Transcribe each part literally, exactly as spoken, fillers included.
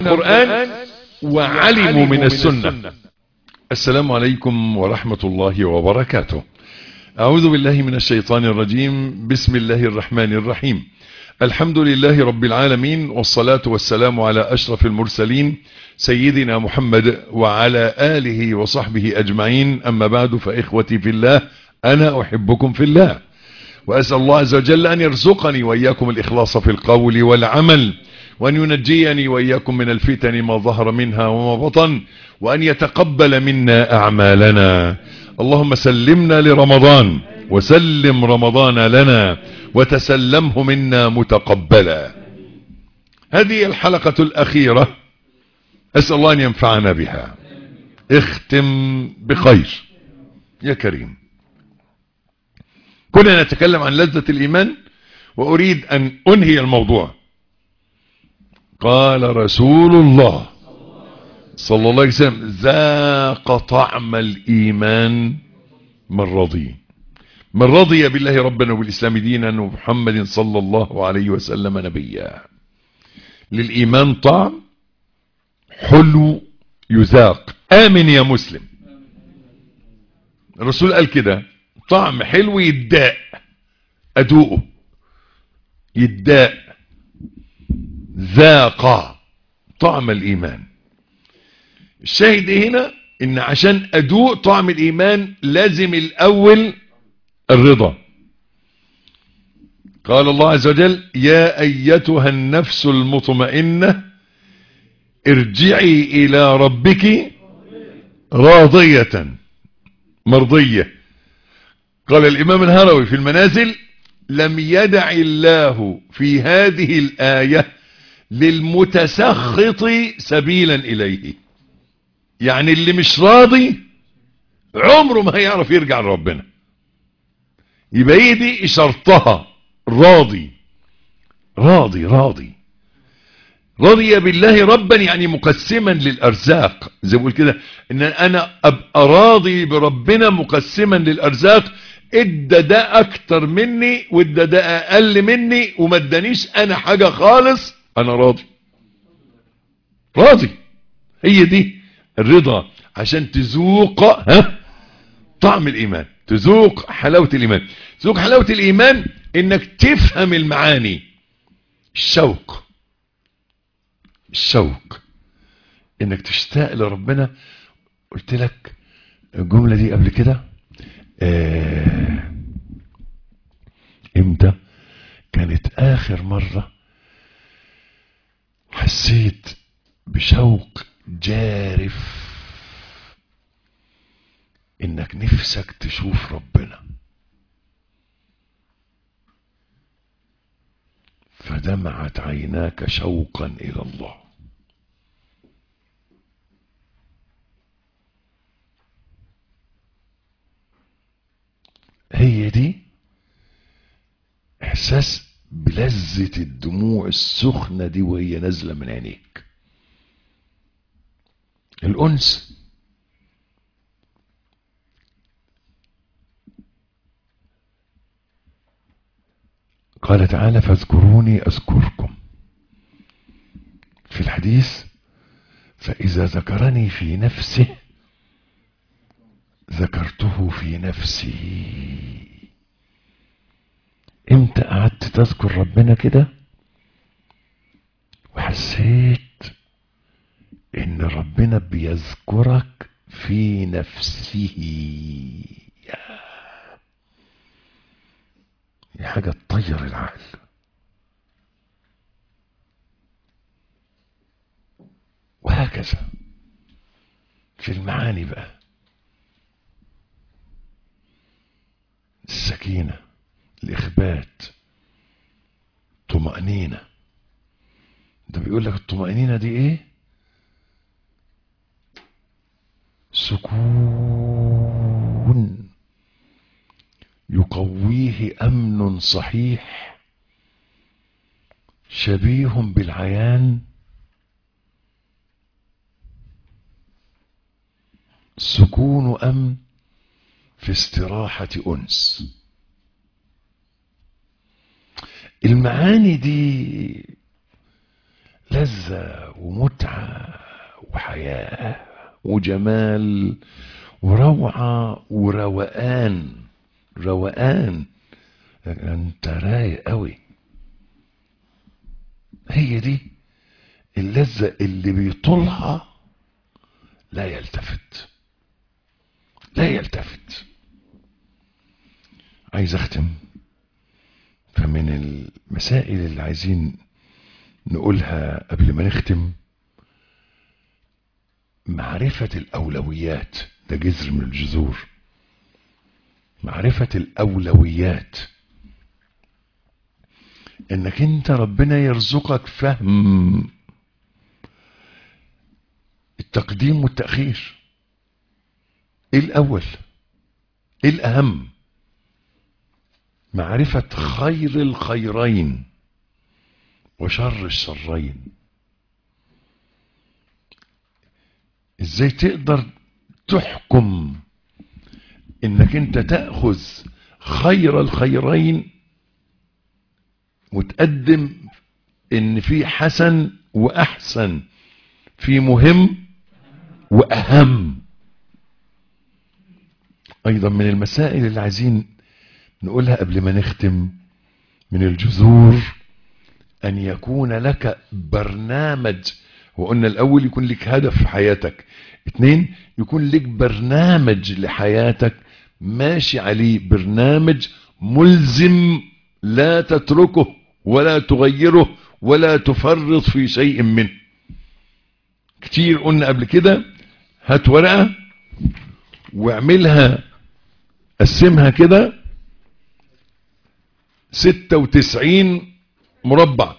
القرآن وعلموا من السنة. السلام عليكم ورحمة الله وبركاته. أعوذ بالله من الشيطان الرجيم. بسم الله الرحمن الرحيم. الحمد لله رب العالمين، والصلاة والسلام على أشرف المرسلين سيدنا محمد وعلى آله وصحبه أجمعين. أما بعد، فإخوتي في الله، أنا أحبكم في الله، وأسأل الله عز وجل أن يرزقني وإياكم الإخلاص في القول والعمل، وأن ينجيني وإياكم من الفتن ما ظهر منها وما بطن، وأن يتقبل منا أعمالنا. اللهم سلمنا لرمضان وسلم رمضان لنا وتسلمه منا متقبلا. هذه الحلقة الأخيرة، أسأل الله أن ينفعنا بها. اختم بخير يا كريم. كنا نتكلم عن لذة الإيمان، وأريد أن أنهي الموضوع. قال رسول الله صلى الله عليه وسلم: ذاق طعم الإيمان من رضي من رضي بالله ربنا وبالإسلام دينا ومحمد صلى الله عليه وسلم نبيا. للإيمان طعم حلو يذاق. آمن يا مسلم. الرسول قال كده: طعم حلو يداء، أدوقه يداء. ذاق طعم الإيمان. الشاهد هنا إن عشان أدوق طعم الإيمان لازم الأول الرضا. قال الله عز وجل: يا أيتها النفس المطمئنة ارجعي إلى ربك راضية مرضية. قال الإمام الهروي في المنازل: لم يدع الله في هذه الآية للمتسخط سبيلا إليه. يعني اللي مش راضي عمره ما هيعرف يرجع لربنا. يبقى هي دي شرطها، راضي راضي راضي رضي بالله ربا، يعني مقسما للأرزاق. زي ما بقول كده، ان انا ابقى راضي بربنا مقسما للأرزاق. ادى ده اكتر مني وادى ده اقل مني وما ادانيش انا حاجة خالص، انا راضي راضي. هي دي الرضا. عشان تذوق ها طعم الإيمان، تذوق حلاوة الإيمان. تذوق حلاوة الإيمان انك تفهم المعاني. الشوق الشوق انك تشتاق لربنا. قلت لك الجملة دي قبل كده. آه امتى كانت اخر مرة حسيت بشوق جارف انك نفسك تشوف ربنا؟ فدمعت عيناك شوقا الى الله. هي دي احساس بلذة الدموع السخنة دي وهي نازلة من عينيك. الأنس. قال تعالى: فاذكروني أذكركم. في الحديث: فإذا ذكرني في نفسه ذكرته في نفسي. امتى قعدت تذكر ربنا كده وحسيت ان ربنا بيذكرك في نفسه؟ دي حاجة تطير العقل. وهكذا في المعاني بقى. السكينة، الإخبات، طمأنينة. ده بيقول لك الطمأنينة دي ايه؟ سكون يقويه أمن صحيح شبيه بالعيان. سكون أمن في استراحة أنس. المعاني دي لذة ومتعة وحياة وجمال وروعة وروقان. روقان، انت رايق قوي. هي دي اللذة اللي بيطولها لا يلتفت، لا يلتفت. عايز اختم، فمن المسائل اللي عايزين نقولها قبل ما نختم معرفة الأولويات. ده جذر من الجذور، معرفة الأولويات. انك انت ربنا يرزقك فهم التقديم والتأخير. ايه الأول؟ ايه الأهم؟ معرفة خير الخيرين وشر الشرين. ازاي تقدر تحكم انك انت تأخذ خير الخيرين وتقدم ان في حسن واحسن، في مهم واهم. ايضا من المسائل اللي عايزين نقولها قبل ما نختم من الجذور ان يكون لك برنامج. وقلنا الاول يكون لك هدف في حياتك، اتنين يكون لك برنامج لحياتك ماشي عليه، برنامج ملزم لا تتركه ولا تغيره ولا تفرط في شيء منه. كتير قلنا قبل كده هات ورقة واعملها، قسمها كده ستة وتسعين مربع،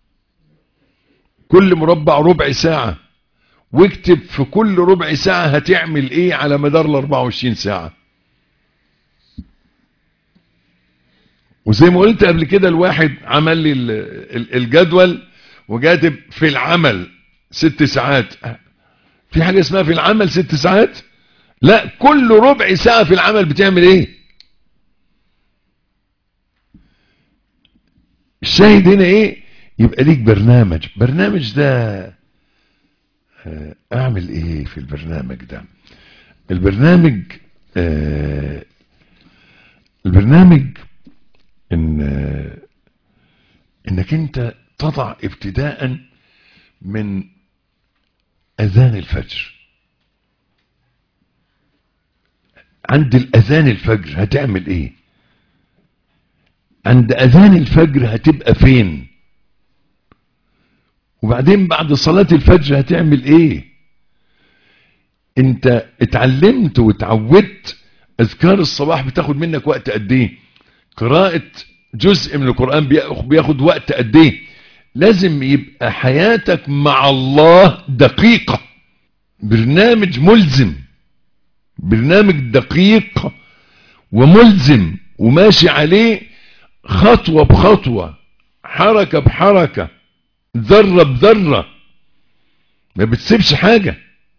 كل مربع ربع ساعة، واكتب في كل ربع ساعة هتعمل ايه على مدار ال أربعة وعشرين ساعة. وزي ما قلت قبل كده الواحد عمل لي الجدول وكاتب في العمل ست ساعات. في حاجة اسمها في العمل ست ساعات؟ لا، كل ربع ساعة في العمل بتعمل ايه. الشاهد هنا ايه؟ يبقى ليك برنامج. برنامج ده اعمل ايه في البرنامج ده؟ البرنامج آه البرنامج ان آه انك انت تضع ابتداء من اذان الفجر. عند الاذان الفجر هتعمل ايه؟ عند اذان الفجر هتبقى فين؟ وبعدين بعد صلاة الفجر هتعمل ايه؟ انت اتعلمت واتعودت اذكار الصباح بتاخد منك وقت قد ايه؟ قراءة جزء من القرآن بياخد وقت قد ايه؟ لازم يبقى حياتك مع الله دقيقة، برنامج ملزم، برنامج دقيق وملزم وماشي عليه خطوة بخطوة، حركة بحركة، ذرة بذرة، ما بتسيبش حاجة.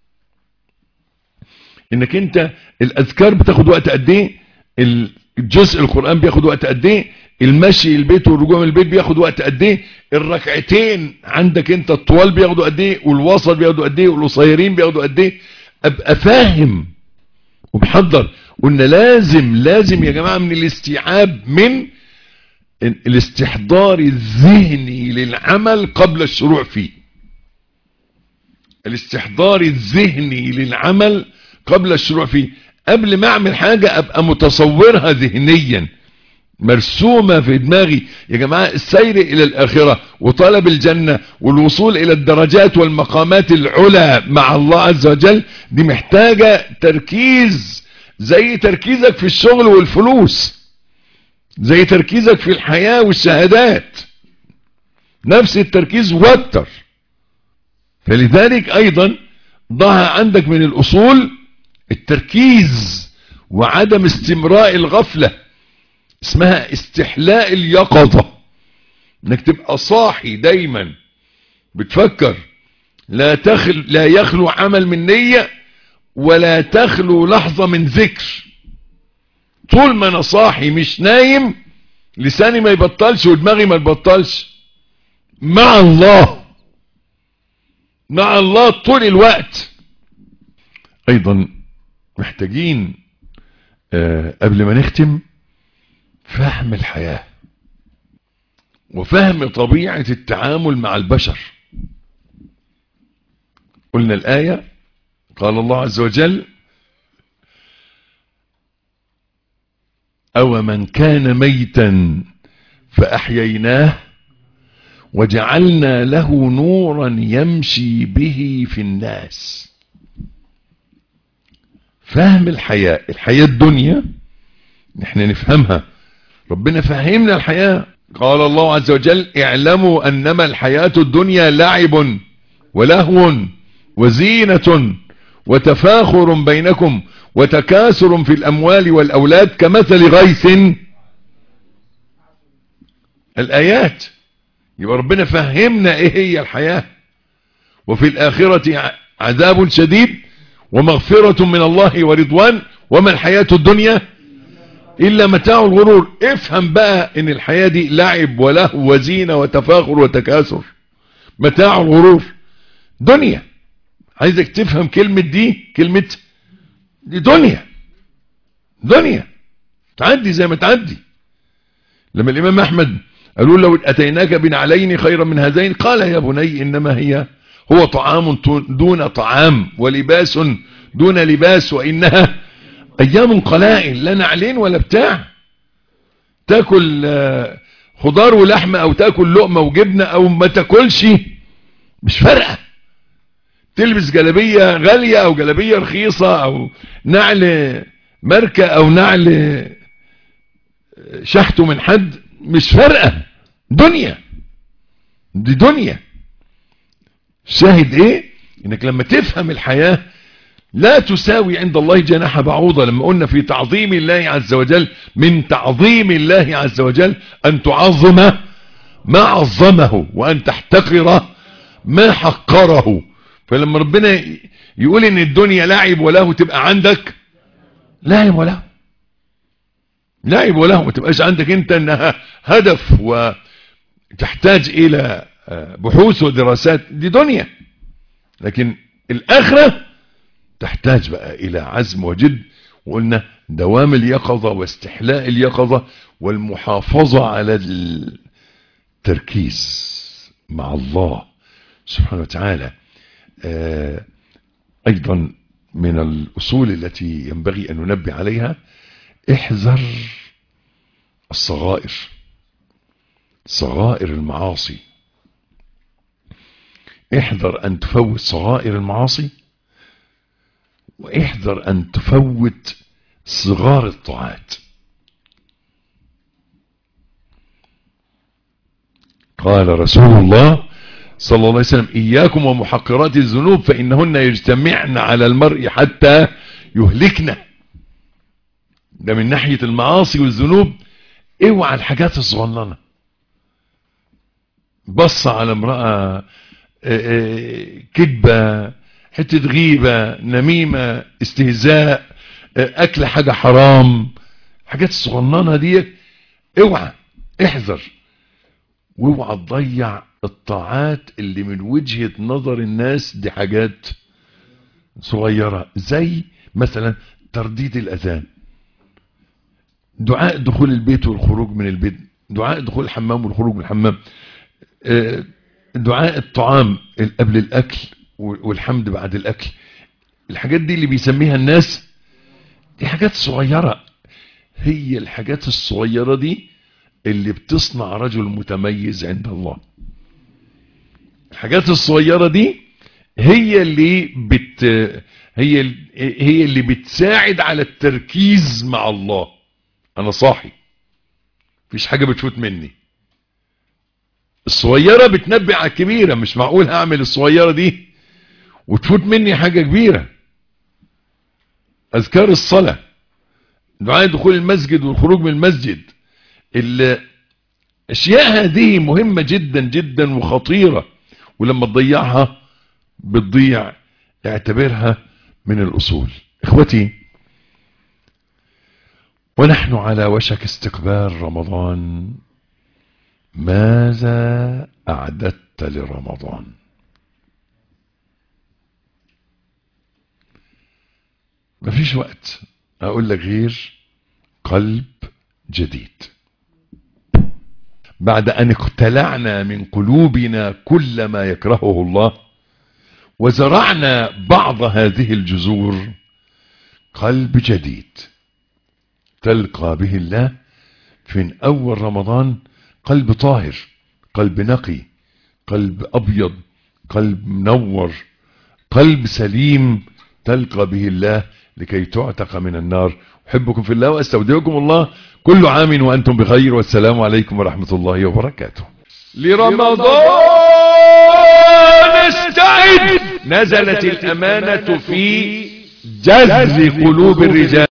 انك انت الاذكار بتاخد وقت قد ايه؟ الجزء القرآن بياخد وقت قد ايه؟ المشي البيت والرجوع من البيت بياخد وقت قد ايه؟ الركعتين عندك انت الطوال بياخدوا قد ايه؟ والوسط بياخدوا قد ايه؟ والقصيرين بياخدوا قد ايه؟ ابقى فاهم ومحضر. قلنا لازم لازم يا جماعة من الاستيعاب، من الاستحضار الذهني للعمل قبل الشروع فيه. الاستحضار الذهني للعمل قبل الشروع فيه. قبل ما اعمل حاجة ابقى متصورها ذهنيا، مرسومة في دماغي. يا جماعة السير الى الاخرة وطلب الجنة والوصول الى الدرجات والمقامات العلى مع الله عز وجل دي محتاجة تركيز، زي تركيزك في الشغل والفلوس، زي تركيزك في الحياة والشهادات، نفس التركيز واكتر. فلذلك ايضا ضعها عندك من الاصول التركيز وعدم استمراء الغفلة، اسمها استحلاء اليقظة، انك تبقى صاحي دايما بتفكر. لا تخل لا يخلو عمل من نية ولا تخلو لحظة من ذكر. طول ما انا صاحي مش نايم لساني ما يبطلش ودماغي ما تبطلش مع الله. مع الله طول الوقت. ايضا محتاجين آه قبل ما نختم فهم الحياة وفهم طبيعة التعامل مع البشر. قلنا الآية قال الله عز وجل أو من كان ميتا فأحييناه وجعلنا له نورا يمشي به في الناس. فهم الحياة، الحياة الدنيا نحن نفهمها، ربنا فهمنا الحياة. قال الله عز وجل اعلموا أنما الحياة الدنيا لعب ولهو وزينة وتفاخر بينكم وتكاثر في الأموال والأولاد كمثل غيث. الآيات يبقى ربنا فهمنا ايه هي الحياة. وفي الآخرة عذاب شديد ومغفرة من الله ورضوان وما الحياة الدنيا إلا متاع الغرور. افهم بقى ان الحياة دي لعب ولهو وزينة وتفاخر وتكاثر، متاع الغرور دنيا. عايزك تفهم كلمة دي، كلمة دي دنيا، دنيا تعدي زي ما تعدي. لما الإمام أحمد قالوا لو أتيناك بنعلين خيرا من هذين قال يا بني إنما هي هو طعام دون طعام ولباس دون لباس وإنها أيام قلائل، لا نعلين ولا بتاع. تاكل خضار ولحمة أو تاكل لقمة وجبنة أو ما تاكلش مش فارقة. تلبس جلبية غالية أو جلبية رخيصة أو نعل ماركة أو نعل شحته من حد مش فارقة. دنيا دي دنيا. شاهد ايه؟ انك لما تفهم الحياة لا تساوي عند الله جناح بعوضة. لما قلنا في تعظيم الله عز وجل، من تعظيم الله عز وجل ان تعظم ما عظمه وان تحتقر ما حقره. فلما ربنا يقول ان الدنيا لعب وله تبقى عندك لعب وله، لعب وله، ما تبقاش عندك انت انها هدف وتحتاج الى بحوث ودراسات. دي دنيا. لكن الاخرة تحتاج بقى الى عزم وجد. وقلنا دوام اليقظة واستحلاء اليقظة والمحافظة على التركيز مع الله سبحانه وتعالى. آه ايضا من الاصول التي ينبغي ان ننبه عليها احذر الصغائر، صغائر المعاصي. احذر ان تفوت صغائر المعاصي واحذر ان تفوت صغار الطاعات. قال رسول الله صلى الله عليه وسلم اياكم ومحقرات الذنوب فانهن يجتمعن على المرء حتى يهلكنا. ده من ناحية المعاصي والذنوب. اوعى الحاجات الصغننة، بص على امرأة، كذبة، حتة غيبة، نميمة، استهزاء، اكل حاجة حرام، حاجات الصغننة دي اوعى احذر. واوعى تضيع الطاعات اللي من وجهة نظر الناس دي حاجات صغيرة، زي مثلا ترديد الاذان، دعاء دخول البيت والخروج من البيت، دعاء دخول الحمام والخروج من الحمام، دعاء الطعام قبل الاكل والحمد بعد الاكل. الحاجات دي اللي بيسميها الناس دي حاجات صغيرة. هي الحاجات الصغيرة دي اللي بتصنع رجل متميز عند الله. الحاجات الصغيرة دي هي اللي بت هي هي اللي بتساعد على التركيز مع الله. انا صاحي مفيش حاجة بتفوت مني. الصغيرة بتنبع على الكبيرة. مش معقول هعمل الصغيرة دي وتفوت مني حاجة كبيرة. اذكار الصلاة، دعاء دخول المسجد والخروج من المسجد، الاشياء هذه مهمة جدا جدا وخطيرة، ولما تضيعها بتضيع. اعتبرها من الاصول. اخوتي، ونحن على وشك استقبال رمضان، ماذا اعددت لرمضان؟ مفيش وقت اقول لك غير قلب جديد. بعد ان اقتلعنا من قلوبنا كل ما يكرهه الله وزرعنا بعض هذه الجذور، قلب جديد تلقى به الله في اول رمضان، قلب طاهر، قلب نقي، قلب ابيض، قلب منور، قلب سليم تلقى به الله لكي تعتق من النار. احبكم في الله واستودعكم الله. كل عام وانتم بخير، والسلام عليكم ورحمة الله وبركاته. لرمضان استعد، نزلت الامانة في جذب قلوب الرجال.